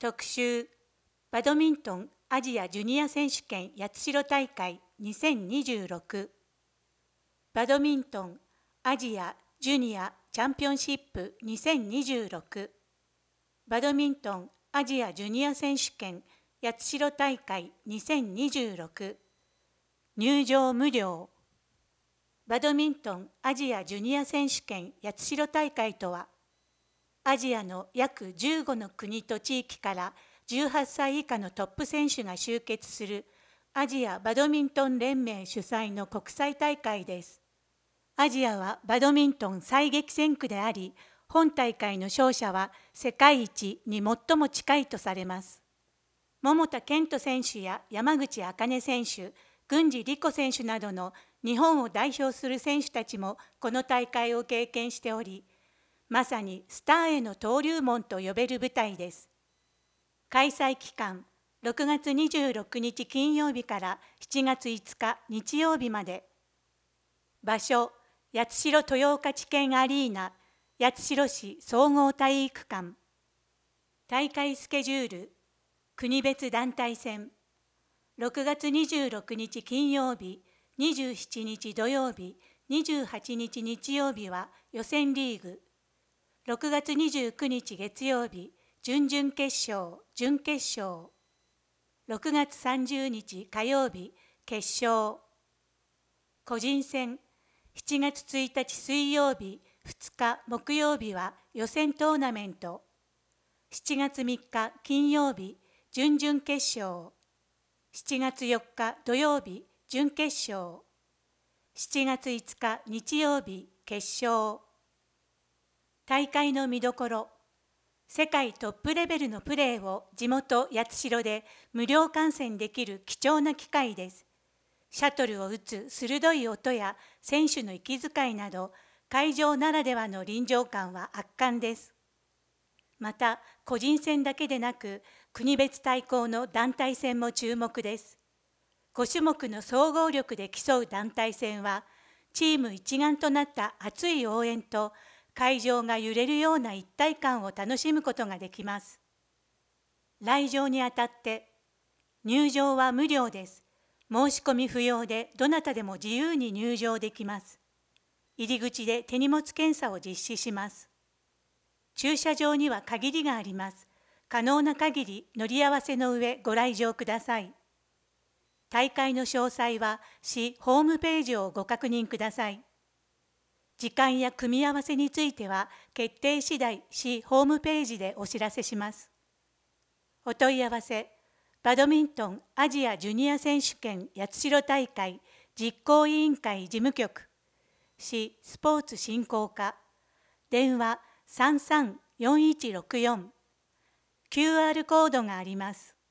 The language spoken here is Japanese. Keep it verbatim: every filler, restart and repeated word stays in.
特集バドミントンアジアジュニア選手権八代大会にせんにじゅうろくバドミントンアジアジュニアチャンピオンシップにせんにじゅうろくバドミントンアジアジュニア選手権八代大会にせんにじゅうろく入場無料バドミントンアジアジュニア選手権八代大会とはアジアの約じゅうごの国と地域からじゅうはっさい以下のトップ選手が集結するアジアバドミントン連盟主催の国際大会です。アジアはバドミントン最激戦区であり、本大会の勝者は世界一に最も近いとされます。桃田賢斗選手や山口茜選手、郡司莉子選手などの日本を代表する選手たちもこの大会を経験しており、まさにスターへの登竜門と呼べる舞台です。開催期間、ろくがつにじゅうろくにち金曜日からしちがついつか日曜日まで。場所、八代豊岡地検アリーナ、八代市総合体育館。大会スケジュール、国別団体戦。ろくがつにじゅうろくにち金曜日、にじゅうしちにち土曜日、にじゅうはちにち日曜日は予選リーグ。ろくがつにじゅうくにち月曜日、準々決勝、準決勝。ろくがつさんじゅうにち火曜日、決勝。個人戦、しちがつついたち水曜日、ふつか木曜日は予選トーナメント。しちがつみっか金曜日、準々決勝。しちがつよっか土曜日、準決勝。しちがついつか日曜日、決勝。大会の見どころ、世界トップレベルのプレーを地元八代で無料観戦できる貴重な機会です。シャトルを打つ鋭い音や選手の息遣いなど、会場ならではの臨場感は圧巻です。また、個人戦だけでなく、国別対抗の団体戦も注目です。ごしゅもくの総合力で競う団体戦は、チーム一丸となった熱い応援と、会場が揺れるような一体感を楽しむことができます。来場にあたって、入場は無料です。申し込み不要でどなたでも自由に入場できます。入り口で手荷物検査を実施します。駐車場には限りがあります。可能な限り乗り合わせの上ご来場ください。大会の詳細は市ホームページをご確認ください。時間や組み合わせについては決定次第市ホームページでお知らせします。お問い合わせ、バドミントンアジアジュニア選手権八代大会実行委員会事務局、市スポーツ振興課、電話さんさんよんいちろくよん、キューアール コードがあります。